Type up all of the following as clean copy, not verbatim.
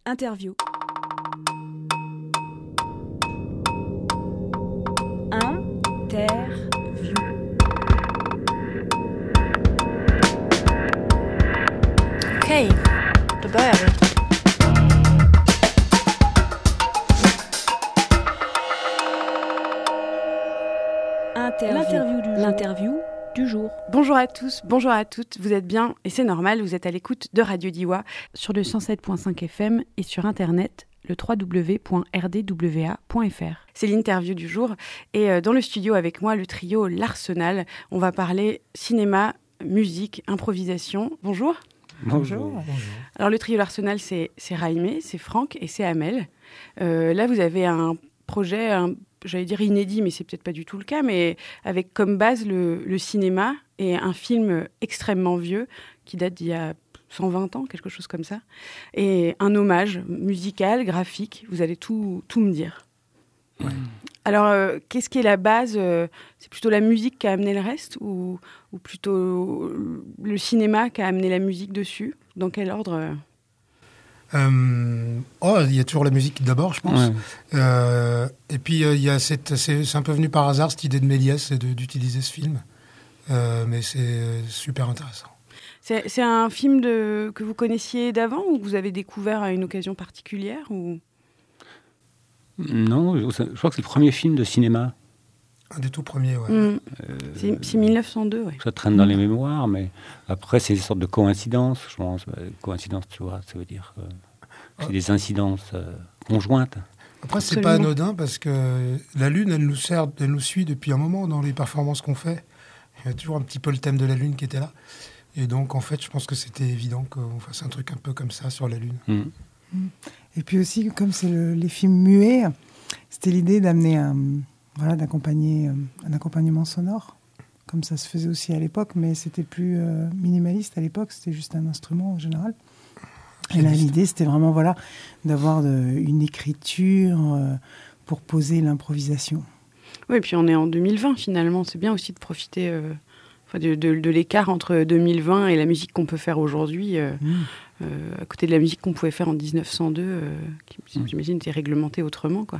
Interview. Okej, då börjar vi. L'interview du jour. Bonjour à tous, bonjour à toutes, vous êtes bien, et c'est normal, vous êtes à l'écoute de Radio Diois sur le 107.5 FM et sur Internet, le www.rdwa.fr. C'est l'interview du jour, et dans le studio avec moi, le trio L'Arsenal. On va parler cinéma, musique, improvisation. Bonjour. Bonjour. Alors le trio L'Arsenal, c'est Raimé, c'est Franck et c'est Amel. Là, vous avez un projet, j'allais dire inédit, mais c'est peut-être pas du tout le cas, mais avec comme base le cinéma et un film extrêmement vieux qui date d'il y a 120 ans, quelque chose comme ça, et un hommage musical, graphique. Vous allez tout me dire. Ouais. Alors, qu'est-ce qui est la base C'est plutôt la musique qui a amené le reste ou plutôt le cinéma qui a amené la musique dessus? Dans quel ordre il y a toujours la musique d'abord, je pense. Ouais. Et puis, il y a c'est un peu venu par hasard, cette idée de Méliès d'utiliser ce film. Mais c'est super intéressant. C'est un film que vous connaissiez d'avant ou que vous avez découvert à une occasion particulière ou... Non, je crois que c'est le premier film de cinéma. Un des tout premiers, ouais. C'est 1902, ouais. Ça traîne dans les mémoires, mais après, c'est une sorte de coïncidence, je pense. Coïncidence, tu vois, ça veut dire que c'est des incidences conjointes. Après, c'est pas anodin parce que la Lune, elle nous suit depuis un moment dans les performances qu'on fait. Il y a toujours un petit peu le thème de la Lune qui était là. Et donc, en fait, je pense que c'était évident qu'on fasse un truc un peu comme ça sur la Lune. Et puis aussi, comme c'est les films muets, c'était l'idée d'amener d'accompagner un accompagnement sonore, comme ça se faisait aussi à l'époque, mais c'était plus minimaliste à l'époque, c'était juste un instrument en général. Et là, l'idée, c'était vraiment d'avoir une écriture pour poser l'improvisation. Oui, et puis on est en 2020 finalement, c'est bien aussi de profiter de l'écart entre 2020 et la musique qu'on peut faire aujourd'hui, à côté de la musique qu'on pouvait faire en 1902, qui j'imagine était réglementée autrement, quoi.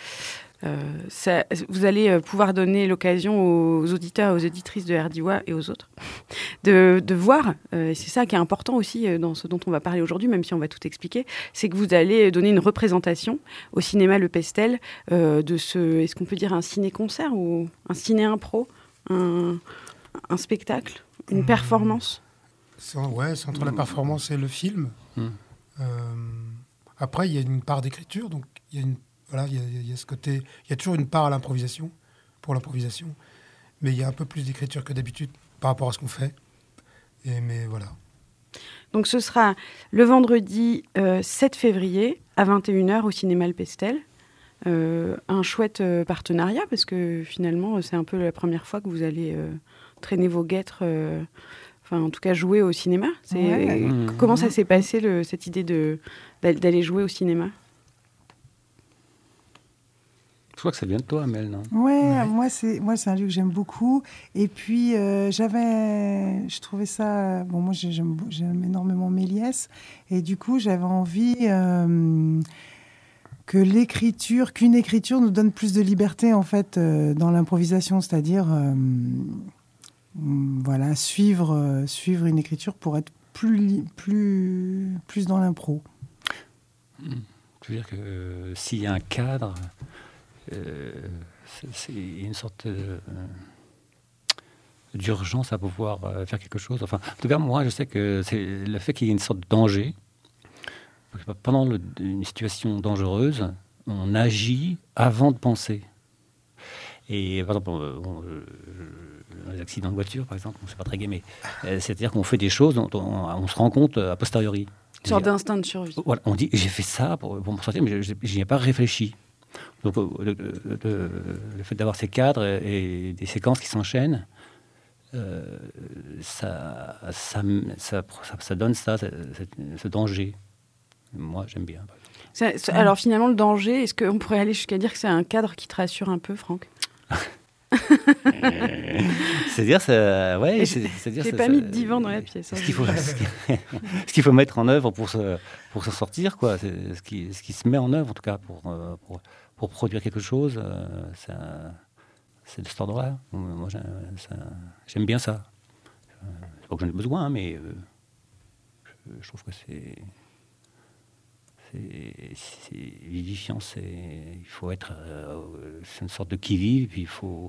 Vous allez pouvoir donner l'occasion aux auditeurs et aux auditrices de RDwa et aux autres de voir, et c'est ça qui est important aussi dans ce dont on va parler aujourd'hui, même si on va tout expliquer, c'est que vous allez donner une représentation au cinéma Le Pestel de est-ce qu'on peut dire un ciné-concert ou un ciné-impro, un spectacle, une performance? C'est entre la performance et le film. Après, il y a une part d'écriture, donc il y a ce côté... Il y a toujours une part à l'improvisation, pour l'improvisation, mais il y a un peu plus d'écriture que d'habitude par rapport à ce qu'on fait. Mais voilà. Donc ce sera le vendredi 7 février à 21h au cinéma Le Pestel. Un chouette partenariat, parce que finalement, c'est un peu la première fois que vous allez traîner vos guêtres... en tout cas, jouer au cinéma. Comment ça s'est passé, cette idée d'aller jouer au cinéma? Je crois que ça vient de toi, Amel, non? Ouais. Moi, c'est un lieu que j'aime beaucoup. Et puis, je trouvais ça... moi, j'aime énormément Méliès. Et du coup, j'avais envie qu'une écriture nous donne plus de liberté, en fait, dans l'improvisation. C'est-à-dire... suivre une écriture pour être plus dans l'impro. Je veux dire que s'il y a un cadre, c'est une sorte d'urgence à pouvoir faire quelque chose. Enfin, en tout cas, moi, je sais que c'est le fait qu'il y ait une sorte de danger. Pendant une situation dangereuse, on agit avant de penser. Et par exemple, les accidents de voiture, par exemple, c'est pas très gai, mais c'est-à-dire qu'on fait des choses dont on se rend compte a posteriori. Une sorte d'instinct de survie. Voilà, on dit, j'ai fait ça pour me sortir, mais je n'y ai pas réfléchi. Donc, le fait d'avoir ces cadres et des séquences qui s'enchaînent, ça donne ce danger. Moi, j'aime bien. Alors, finalement, le danger, est-ce qu'on pourrait aller jusqu'à dire que c'est un cadre qui te rassure un peu, Franck? C'est-à-dire, ouais, c'est-à-dire. J'ai pas mis de divan dans la pièce. Ce qu'il faut mettre en œuvre pour s'en sortir, quoi. C'est ce qui se met en œuvre, en tout cas, pour produire quelque chose. C'est de cet ordre-là. Moi, j'aime bien ça. C'est pas que j'en ai besoin, hein, mais je trouve que c'est vivifiant. Il faut être, c'est une sorte de qui-vive. Puis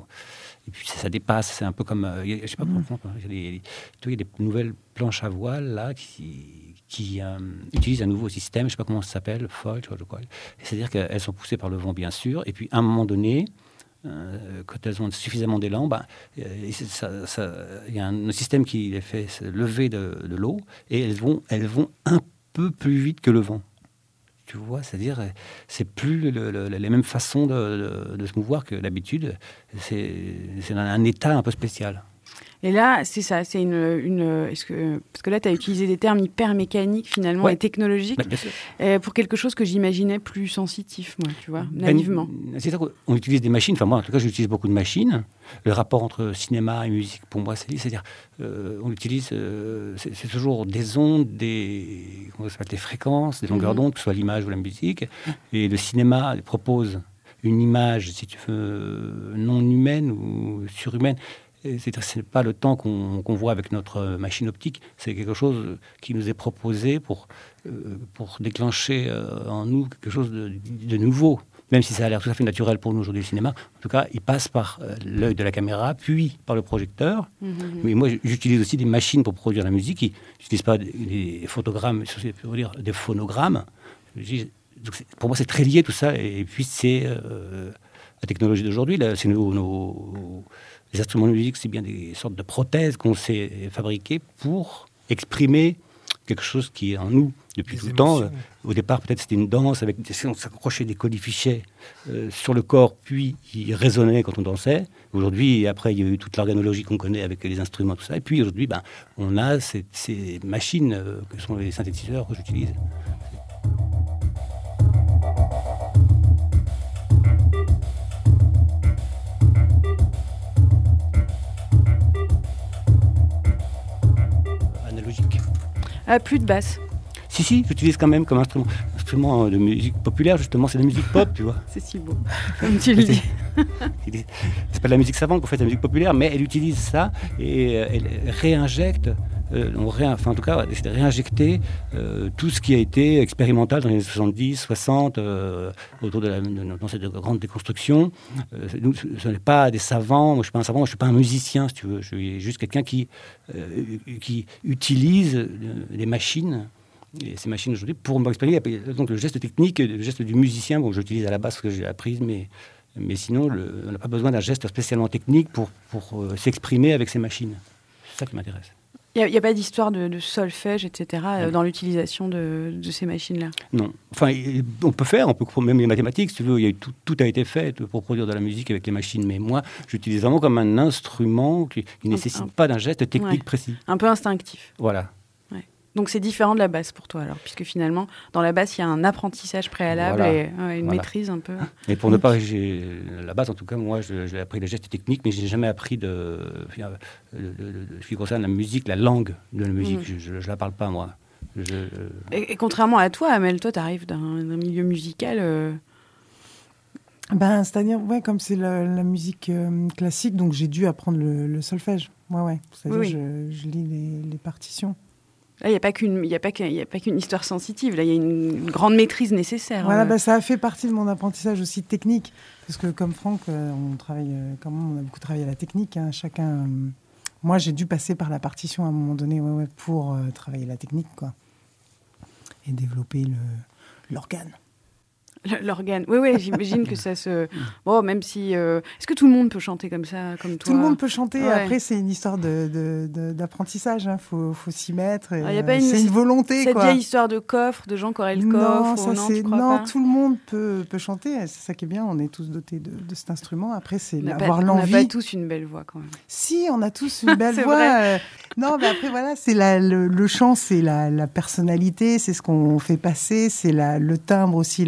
ça dépasse. C'est un peu comme, je sais pas comment. Il y a des nouvelles planches à voile là qui utilisent un nouveau système. Je sais pas comment ça s'appelle, foil, je crois. C'est-à-dire qu'elles sont poussées par le vent, bien sûr. Et puis à un moment donné, quand elles ont suffisamment d'élan, il y a un système qui les fait se lever de l'eau et elles vont un peu plus vite que le vent. Tu vois, c'est-à-dire, c'est plus les mêmes façons de se mouvoir que d'habitude. C'est un état un peu spécial. Et là, c'est ça, c'est parce que là, tu as utilisé des termes hyper mécaniques finalement et technologiques pour quelque chose que j'imaginais plus sensitif, moi, tu vois, naïvement. C'est ça qu'on utilise des machines. Enfin, moi, en tout cas, j'utilise beaucoup de machines. Le rapport entre cinéma et musique, pour moi, c'est-à-dire, on utilise, c'est toujours des ondes, des fréquences, des longueurs d'onde, que ce soit l'image ou la musique. Et le cinéma propose une image, si tu veux, non humaine ou surhumaine. C'est pas le temps qu'on voit avec notre machine optique, c'est quelque chose qui nous est proposé pour déclencher en nous quelque chose de nouveau. Même si ça a l'air tout à fait naturel pour nous aujourd'hui, le cinéma, en tout cas, il passe par l'œil de la caméra, puis par le projecteur. Mais moi, j'utilise aussi des machines pour produire la musique. Je n'utilise pas des photogrammes, pour dire des phonogrammes. Donc pour moi, c'est très lié tout ça. Et puis, c'est la technologie d'aujourd'hui. C'est les instruments de musique, c'est bien des sortes de prothèses qu'on s'est fabriquées pour exprimer quelque chose qui est en nous depuis tout le temps. Au départ, peut-être c'était une danse, on s'accrochait des colifichets sur le corps, puis ils résonnaient quand on dansait. Aujourd'hui, après, il y a eu toute l'organologie qu'on connaît avec les instruments, tout ça. Et puis aujourd'hui, on a ces machines que sont les synthétiseurs que j'utilise. Plus de basse. Si, j'utilise quand même comme instrument de musique populaire, justement, c'est de la musique pop, tu vois. C'est si beau, comme tu le dis. C'est pas de la musique savante qu'on fait, de la musique populaire, mais elle utilise ça et elle réinjecte, en tout cas, c'est de réinjecter tout ce qui a été expérimental dans les années 70, 60, autour dans cette grande déconstruction. Ce n'est pas des savants, moi je suis pas un savant, moi je suis pas un musicien, si tu veux, je suis juste quelqu'un qui utilise des machines. Et ces machines aujourd'hui pour m'exprimer. Donc le geste technique, le geste du musicien, bon, j'utilise à la base ce que j'ai appris, mais sinon, on n'a pas besoin d'un geste spécialement technique pour s'exprimer avec ces machines. C'est ça qui m'intéresse. Il n'y a pas d'histoire de solfège, etc. Dans l'utilisation de ces machines-là. Non. Enfin, on peut même les mathématiques, si tu veux. Tout a été fait pour produire de la musique avec les machines. Mais moi, j'utilise vraiment comme un instrument qui ne nécessite pas d'un geste technique précis. Un peu instinctif. Voilà. Donc c'est différent de la basse pour toi alors, puisque finalement dans la basse il y a un apprentissage préalable et une maîtrise un peu. Et pour ne pas la basse en tout cas, moi j'ai appris les gestes techniques, mais j'ai jamais appris de ce qui concerne la musique, la langue de la musique. Je la parle pas moi. Et contrairement à toi, Amel, toi tu arrives d'un milieu musical. C'est-à-dire, comme c'est la musique classique, donc j'ai dû apprendre le solfège. C'est-à-dire je lis les partitions. Là, il n'y a pas qu'une histoire sensitive. Là, il y a une grande maîtrise nécessaire. Voilà, ça a fait partie de mon apprentissage aussi technique. Parce que comme Franck, on a beaucoup travaillé à la technique. Hein, chacun. Moi, j'ai dû passer par la partition à un moment donné, pour travailler la technique, quoi, et développer l'organe. L'organe. Oui, j'imagine que ça se... Bon, même si... Est-ce que tout le monde peut chanter comme ça, comme toi ? Tout le monde peut chanter. Ouais. Après, c'est une histoire d'apprentissage. Il faut s'y mettre. C'est une volonté, cette vieille histoire de coffre, de gens qui auraient le coffre. Non, tout le monde peut chanter. C'est ça qui est bien. On est tous dotés de cet instrument. Après, c'est avoir l'envie. On n'a pas tous une belle voix, quand même. Si, on a tous une belle voix. Non, mais après, voilà, c'est le chant, c'est la personnalité, c'est ce qu'on fait passer, c'est le timbre aussi, la couleur.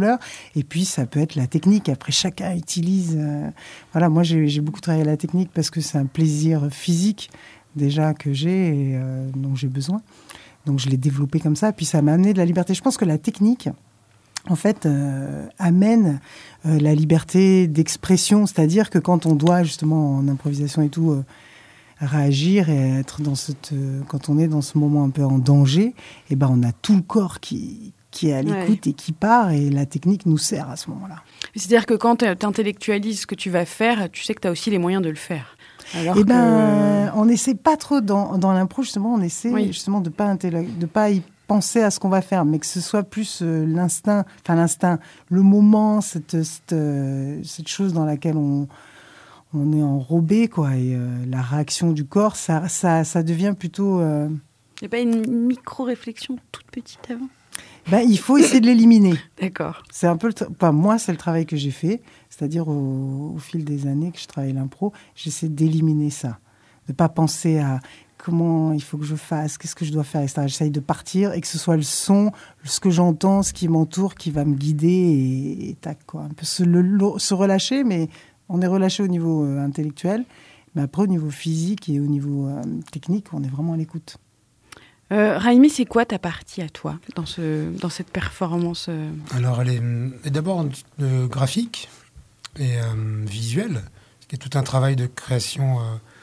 couleurs. Et puis, ça peut être la technique. Après, chacun utilise... Voilà, moi, j'ai beaucoup travaillé la technique parce que c'est un plaisir physique déjà que j'ai et dont j'ai besoin. Donc, je l'ai développé comme ça. Puis, ça m'a amené de la liberté. Je pense que la technique, en fait, amène la liberté d'expression. C'est-à-dire que quand on doit, justement, en improvisation et tout... réagir et être dans quand on est dans ce moment un peu en danger, et ben on a tout le corps qui est à l'écoute et qui part, et la technique nous sert à ce moment-là. C'est-à-dire que quand tu intellectualises ce que tu vas faire, tu sais que tu as aussi les moyens de le faire. Alors on n'essaie pas trop dans l'impro, justement, on essaie justement de pas y penser à ce qu'on va faire, mais que ce soit plus l'instinct, le moment, cette chose dans laquelle on est enrobé, quoi, et la réaction du corps, ça devient plutôt... Il n'y a pas une micro-réflexion toute petite avant ? Il faut essayer de l'éliminer. D'accord. C'est un peu moi, c'est le travail que j'ai fait, c'est-à-dire au fil des années que je travaille l'impro, j'essaie d'éliminer ça, de pas penser à comment il faut que je fasse, qu'est-ce que je dois faire, etc. J'essaye de partir et que ce soit le son, ce que j'entends, ce qui m'entoure, qui va me guider et tac, quoi. Un peu se relâcher, mais... On est relâché au niveau intellectuel, mais après, au niveau physique et au niveau technique, on est vraiment à l'écoute. Raimi, c'est quoi ta partie à toi dans cette performance Alors, elle est d'abord graphique et visuelle, qui est tout un travail de création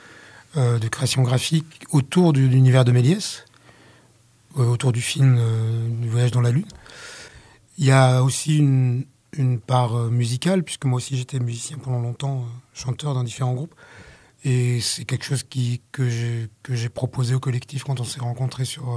graphique autour de l'univers de Méliès, autour du film du Voyage dans la Lune. Il y a aussi une part musicale, puisque moi aussi j'étais musicien pendant longtemps, chanteur dans différents groupes. Et c'est quelque chose que j'ai proposé au collectif quand on s'est rencontrés sur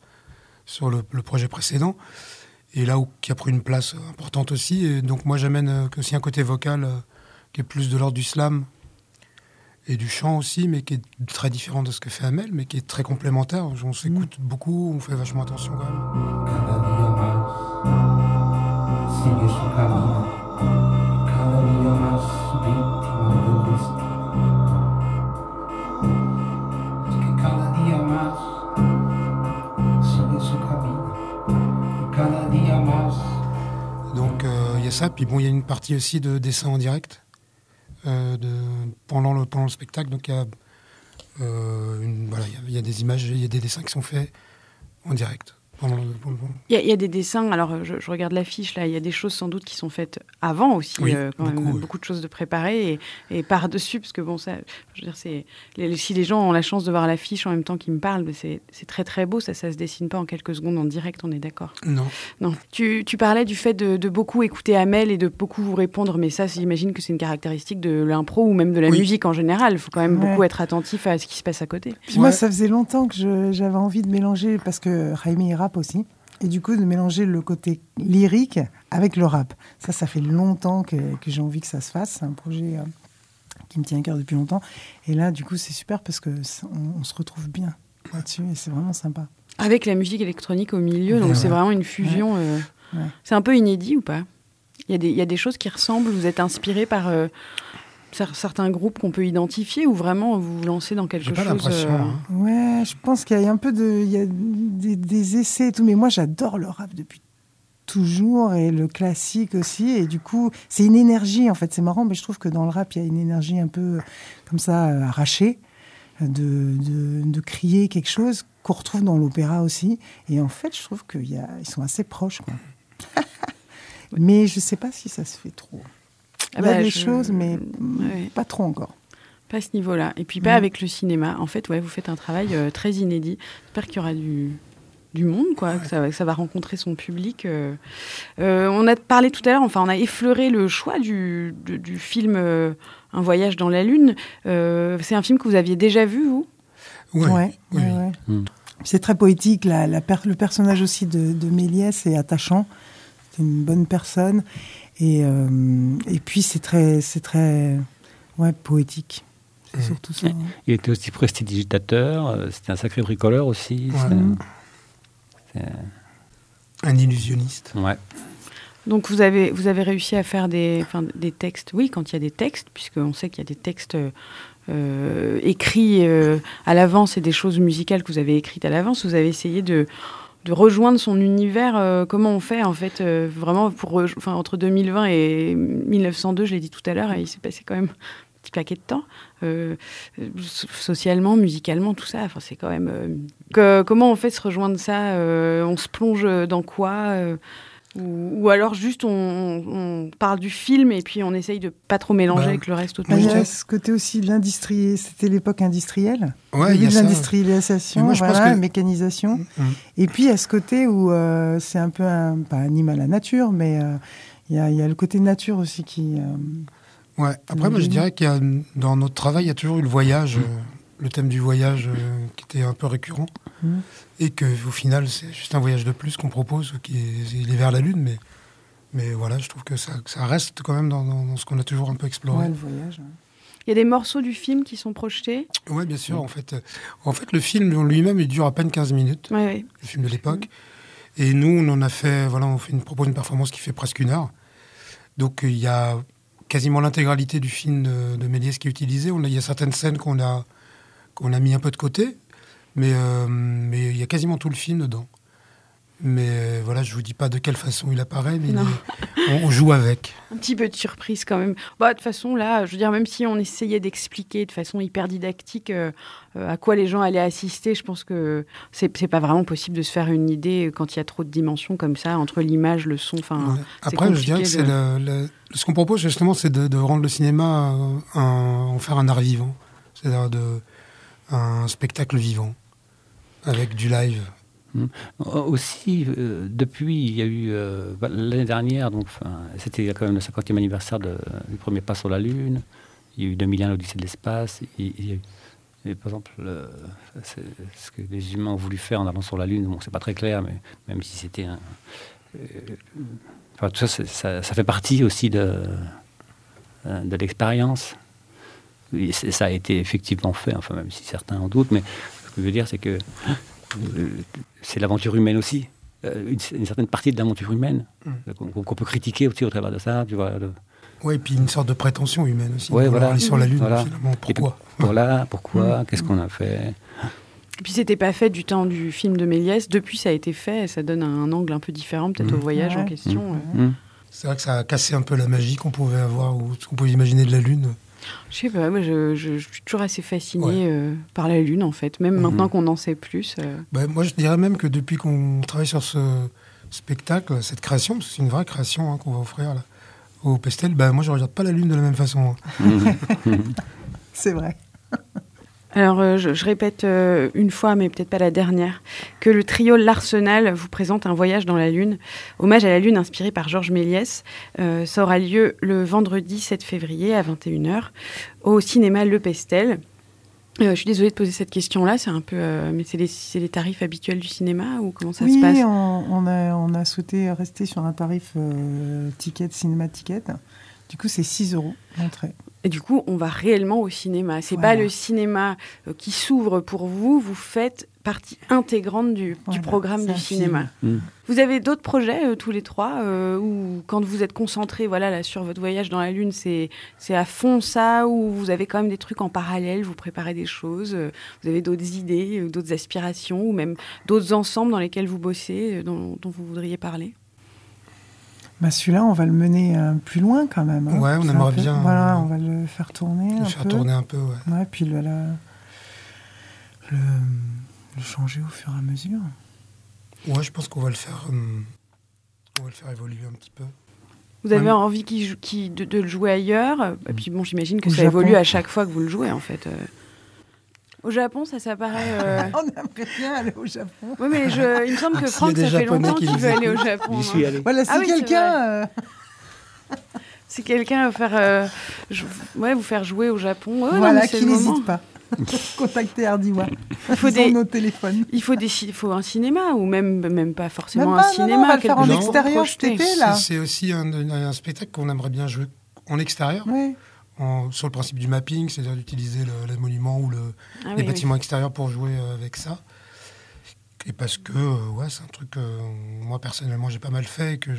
le projet précédent. Et là qui a pris une place importante aussi. Et donc moi j'amène aussi un côté vocal qui est plus de l'ordre du slam et du chant aussi, mais qui est très différent de ce que fait Amel, mais qui est très complémentaire. On s'écoute beaucoup, on fait vachement attention quand même. Sigue su camino, cada día más víctima del destino. Es que cada día más sigue su camino, cada día más. Donc il y a ça, puis bon, il y a une partie aussi de dessin en direct pendant le spectacle. Donc il y a des images, il y a des dessins qui sont faits en direct. Il y a des dessins, alors je regarde l'affiche là, il y a des choses sans doute qui sont faites avant aussi, beaucoup de choses de préparer et par-dessus, parce que bon, ça, je veux dire, si les gens ont la chance de voir l'affiche en même temps qu'ils me parlent, c'est très très beau, ça se dessine pas en quelques secondes en direct, on est d'accord ? Non. Tu parlais du fait de beaucoup écouter Amel et de beaucoup vous répondre, mais ça, j'imagine que c'est une caractéristique de l'impro ou même de la musique en général, il faut quand même beaucoup être attentif à ce qui se passe à côté. Puis moi, ça faisait longtemps que j'avais envie de mélanger, parce que Raimi rappe aussi, et du coup de mélanger le côté lyrique avec le rap. Ça fait longtemps que j'ai envie que ça se fasse. C'est un projet qui me tient à cœur depuis longtemps. Et là, du coup, c'est super parce qu'on se retrouve bien là-dessus et c'est vraiment sympa. Avec la musique électronique au milieu, donc c'est vraiment une fusion. C'est un peu inédit ou pas ? Il y a des choses qui ressemblent, vous êtes inspiré par... certains groupes qu'on peut identifier ou vraiment vous vous lancez dans quelque chose. J'ai pas l'impression. Ouais, je pense qu'il y a un peu il y a des essais et tout, mais moi j'adore le rap depuis toujours et le classique aussi, et du coup c'est une énergie en fait, c'est marrant, mais je trouve que dans le rap il y a une énergie un peu comme ça arrachée de crier quelque chose qu'on retrouve dans l'opéra aussi, et en fait je trouve qu'ils sont assez proches, quoi. Mais je sais pas si ça se fait trop. Il y a des choses, mais pas trop encore. Pas à ce niveau-là. Et puis pas avec le cinéma. En fait, vous faites un travail très inédit. J'espère qu'il y aura du monde, quoi, que ça va rencontrer son public. On a parlé tout à l'heure, on a effleuré le choix du film Un voyage dans la Lune. C'est un film que vous aviez déjà vu, vous ? Oui. C'est très poétique. Le personnage aussi de Méliès est attachant. C'est une bonne personne. Et puis c'est très poétique. C'est surtout ça. Il était aussi prestidigitateur, c'était un sacré bricoleur aussi. Un illusionniste. Ouais. Donc vous avez réussi à faire des textes, oui, quand il y a des textes, puisqu'on sait qu'il y a des textes écrits à l'avance et des choses musicales que vous avez écrites à l'avance, vous avez essayé de de rejoindre son univers. Comment on fait en fait vraiment entre 2020 et 1902, je l'ai dit tout à l'heure, il s'est passé quand même un petit paquet de temps, socialement, musicalement, tout ça. Enfin, c'est quand même comment on fait se rejoindre ça on se plonge dans quoi ou alors juste on parle du film et puis on essaye de pas trop mélanger avec le reste autour. Il y a ce côté aussi de l'industrie, c'était l'époque industrielle, Ouais, il y a de ça. l'industrialisation, Moi, je pense la que- mécanisation. Et puis il y a ce côté où c'est un peu pas animal à nature, mais il y a le côté nature aussi qui... Ouais. Après, moi, je dirais qu'il y a, dans notre travail, il y a toujours eu le voyage, le thème du voyage qui était un peu récurrent. Et qu'au final, c'est juste un voyage de plus qu'on propose, il est vers la Lune, mais voilà, je trouve que ça reste quand même dans ce qu'on a toujours un peu exploré. Ouais, le voyage. Il y a des morceaux du film qui sont projetés. Oui, bien sûr. En fait, le film en lui-même, il dure à peine 15 minutes, Ouais. le film de l'époque. Et nous, on en a fait, voilà, propose une performance qui fait presque 1 heure. Donc, il y a quasiment l'intégralité du film de Méliès qui est utilisée. Il y a certaines scènes qu'on a mis un peu de côté, mais il y a quasiment tout le film dedans. Mais voilà, je vous dis pas de quelle façon il apparaît, mais on joue avec. Un petit peu de surprise quand même. Bah, de toute façon, là, je veux dire, même si on essayait d'expliquer de façon hyper didactique à quoi les gens allaient assister, je pense que c'est pas vraiment possible de se faire une idée quand il y a trop de dimensions comme ça, entre l'image, le son. Ouais. Après, je dirais que ce qu'on propose justement, c'est de rendre le cinéma, en faire un art vivant. C'est-à-dire un spectacle vivant, avec du live. Aussi, depuis, il y a eu l'année dernière, donc c'était quand même le 50e anniversaire du premier pas sur la Lune. Il y a eu 2001, l'Odyssée de l'espace. Il y a eu, et par exemple, ce que les humains ont voulu faire en allant sur la Lune, bon, c'est pas très clair, mais même si c'était tout ça, ça fait partie aussi de l'expérience. Et ça a été effectivement fait, enfin, même si certains en doutent, mais ce que je veux dire, c'est que c'est l'aventure humaine aussi, une certaine partie de l'aventure humaine qu'on peut critiquer aussi au travers de ça, tu vois. Oui, et puis une sorte de prétention humaine aussi. Ouais, voilà. Aller sur la Lune, Voilà. finalement, pourquoi Pourquoi qu'est-ce qu'on a fait? Et puis c'était pas fait du temps du film de Méliès. Depuis, ça a été fait. Et ça donne un angle un peu différent, peut-être au voyage en question. C'est vrai que ça a cassé un peu la magie qu'on pouvait avoir ou ce qu'on pouvait imaginer de la Lune. Je sais pas, moi je suis toujours assez fascinée par la Lune en fait, même maintenant qu'on en sait plus. Moi je dirais même que depuis qu'on travaille sur ce spectacle, cette création, parce que c'est une vraie création qu'on va offrir là, au Pestel, moi je regarde pas la Lune de la même façon. C'est vrai. Alors, je répète une fois, mais peut-être pas la dernière, que le trio L'Arsenal vous présente un voyage dans la Lune, hommage à la Lune inspiré par Georges Méliès. Ça aura lieu le vendredi 7 février à 21h au cinéma Le Pestel. Je suis désolée de poser cette question-là, c'est un peu, mais c'est les tarifs habituels du cinéma ou comment ça se passe? Oui, on a souhaité rester sur un tarif cinéma ticket. Du coup, c'est 6 € l'entrée. Et du coup, on va réellement au cinéma. C'est pas le cinéma qui s'ouvre pour vous. Vous faites partie intégrante du programme du cinéma. Vous avez d'autres projets tous les trois où quand vous êtes concentrés là, sur votre voyage dans la Lune, c'est à fond ça, ou vous avez quand même des trucs en parallèle, vous préparez des choses, vous avez d'autres idées, d'autres aspirations, ou même d'autres ensembles dans lesquels vous bossez, dont vous voudriez parler? Celui-là, on va le mener plus loin quand même. Ouais, on aimerait bien. Voilà, on va le faire tourner un peu. Ouais, puis le changer au fur et à mesure. Ouais, je pense qu'on va le faire évoluer un petit peu. Vous avez envie de le jouer ailleurs, et puis j'imagine que Au ça Japon. évolue à chaque fois que vous le jouez en fait. Au Japon, ça paraît. On aimerait bien aller au Japon. Oui, mais il me semble que S'il y a Franck, des ça fait Japonais longtemps qui qu'il nous veut aller au écoutent. Japon. J'y suis allé. Voilà, si Ah oui, c'est quelqu'un... Si quelqu'un veut faire, vous faire jouer au Japon, voilà, qui qui n'hésite pas. Contactez Hardiwa. Il faut nos téléphones. Il faut un cinéma, ou même pas forcément Même un pas, cinéma. non, on va le faire en quelque chose extérieur pour cet projeter. été, là. C'est aussi un spectacle qu'on aimerait bien jouer en extérieur, Oui. sur le principe du mapping, c'est-à-dire d'utiliser les monuments ou les bâtiments extérieurs pour jouer avec ça. Et parce que c'est un truc que moi personnellement j'ai pas mal fait et que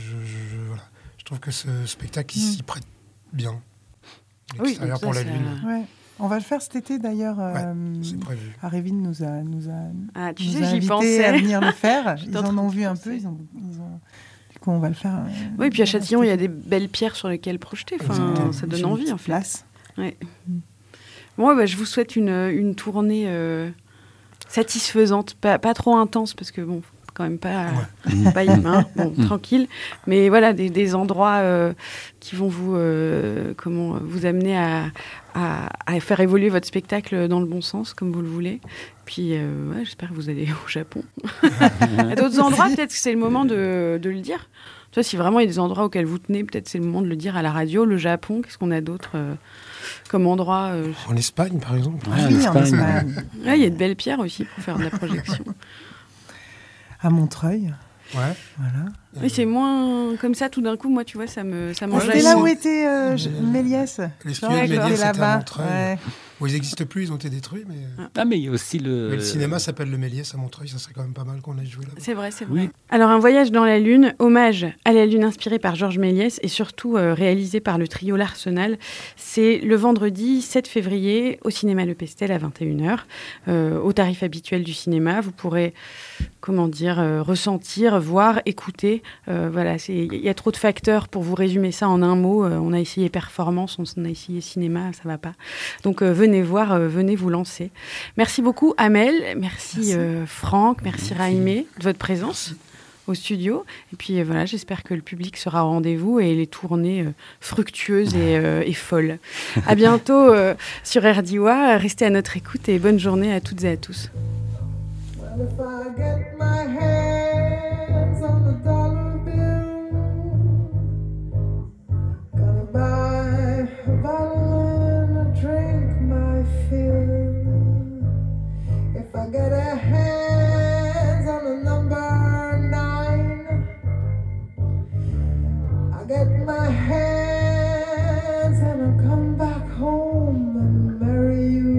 je trouve que ce spectacle il s'y prête bien. L'extérieur donc ça, pour la ça- Lune. Ouais. On va le faire cet été d'ailleurs. C'est prévu. Arévine nous a Tu nous sais, a j'y invités pensais. à venir le faire. J'étais Ils en en train ont d'y vu un penser. peu. Du coup, on va le faire. Oui, puis à Châtillon, il y a des belles pierres sur lesquelles projeter. Enfin, ça donne envie, en fait. Place. Ouais. Bon, je vous souhaite une tournée satisfaisante, pas trop intense, parce que bon, quand même pas humain, bon, tranquille. Mais voilà, des endroits qui vont vous amener à faire évoluer votre spectacle dans le bon sens, comme vous le voulez. Puis, j'espère que vous allez au Japon. À d'autres endroits, peut-être que c'est le moment de le dire. Tu vois, si vraiment il y a des endroits auxquels vous tenez, peut-être c'est le moment de le dire à la radio. Le Japon, qu'est-ce qu'on a d'autre comme endroit En Espagne, par exemple. Oui, en Espagne. Il y a de belles pierres aussi pour faire de la projection. À Montreuil. Ouais. Voilà. Oui, c'est moins comme ça, tout d'un coup, moi, tu vois, ça C'était m'enjaille. là où était Méliès. Les studios de Genre, Méliès était étaient à là-bas. Montreuil. Ouais. Bon, ils n'existent plus, ils ont été détruits, mais... Ah, mais il y a aussi mais le cinéma s'appelle le Méliès à Montreuil, ça serait quand même pas mal qu'on aille jouer là-bas. C'est vrai, c'est Oui. vrai. Alors, un voyage dans la Lune, hommage à la Lune inspiré par Georges Méliès et surtout réalisé par le trio L'Arsenal. C'est le vendredi 7 février au cinéma Le Pestel à 21h. Au tarif habituel du cinéma, vous pourrez, ressentir, voir, écouter. Voilà, il y a trop de facteurs pour vous résumer ça en un mot. On a essayé performance, on a essayé cinéma, ça va pas. Donc, venez voir, venez vous lancer. Merci beaucoup, Amel. Merci. Franck. Merci, Raïmé, de votre présence au studio. Et puis voilà, j'espère que le public sera au rendez-vous et les tournées fructueuses et folles. À bientôt sur RDIWA. Restez à notre écoute et bonne journée à toutes et à tous. Well, if I get my hands on the dollar bill, gonna buy a bottle and a drink my fill. If I get a hands on the number 9, I get my hands and I'll come back home and marry you.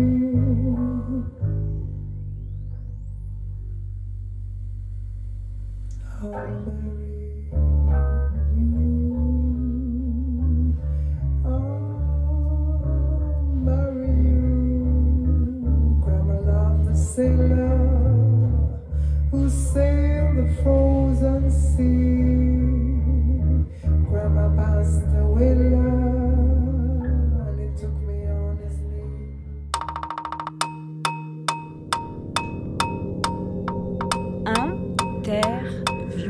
I'll marry you. I'll marry you. Grandma loved the sailor who sailed the frozen sea. Grandma passed away love, and he took me on his knee. Interview.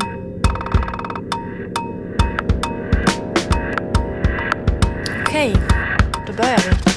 Okay, the bird.